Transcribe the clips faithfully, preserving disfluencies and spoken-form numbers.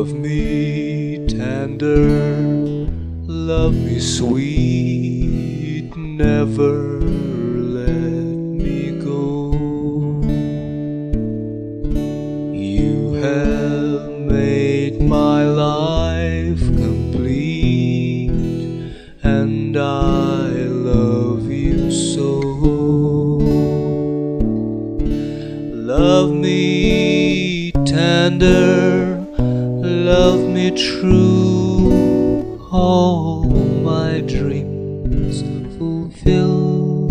Love me tender, love me sweet, never let me go. You have made my life complete, and I love you so. Love me tender, love me true, all my dreams fulfill.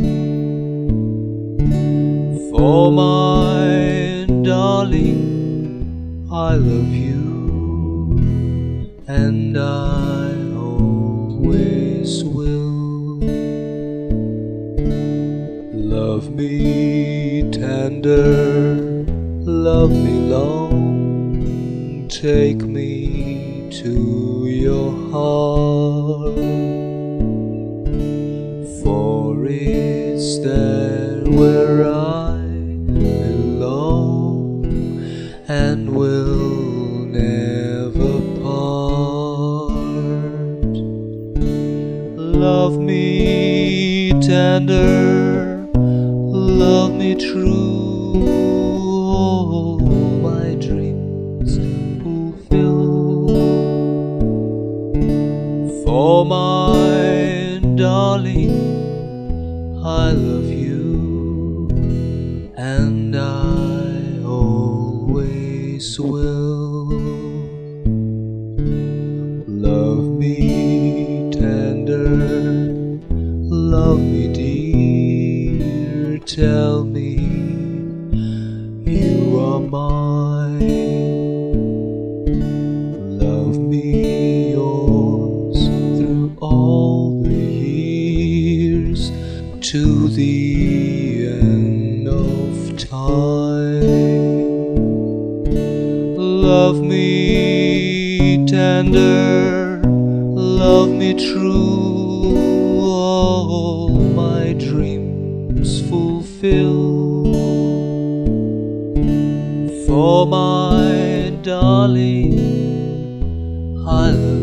For my darling, I love you, and I always will. Love me tender, love me long, take me to your heart, for it's there where I belong and will never part. Love me tender, love me true, all my dreams fulfill. For my darling, I love you, and I always will. Love me tender, love me dear, tell me you are mine. Love me yours through all the years, to the end of time. Love me tender, love me true, all my dreams fulfill. For my darling, I love